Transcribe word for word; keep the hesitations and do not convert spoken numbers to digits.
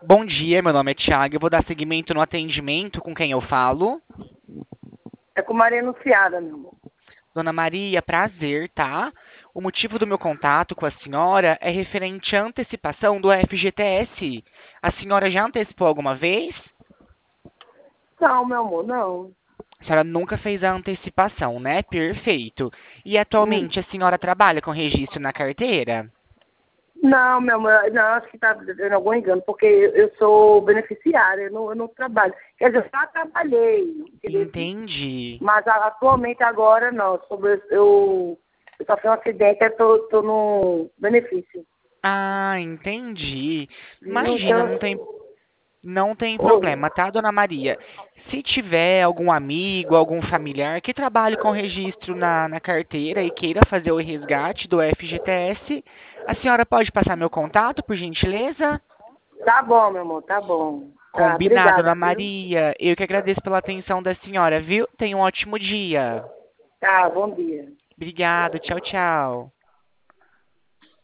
Bom dia, meu nome é Thiago. Eu vou dar seguimento no atendimento com quem eu falo. É com Maria Anunciada, meu amor. Dona Maria, prazer, tá? O motivo do meu contato com a senhora é referente à antecipação do F G T S. A senhora já antecipou alguma vez? Não, meu amor, não. A senhora nunca fez a antecipação, né? Perfeito. E Hum. atualmente a senhora trabalha com registro na carteira? Não, meu amor, não, acho que está dando algum engano, porque eu eu sou beneficiária, eu não, eu não trabalho. Quer dizer, eu já trabalhei, entendeu? Entendi. Mas a- atualmente agora não. Sobre, eu, eu sofri um acidente, eu estou tô, tô no benefício. Ah, entendi. Viu? Imagina, não Então, tem Não tem oi. problema, tá, dona Maria? Se tiver algum amigo, algum familiar que trabalhe com registro na, na carteira e queira fazer o resgate do F G T S, a senhora pode passar meu contato, por gentileza? Tá bom, meu amor, tá bom. Tá, Combinado, obrigada, dona viu? Maria. Eu que agradeço pela atenção da senhora, viu? Tenha um ótimo dia. Tá, bom dia. Obrigado, tchau, tchau.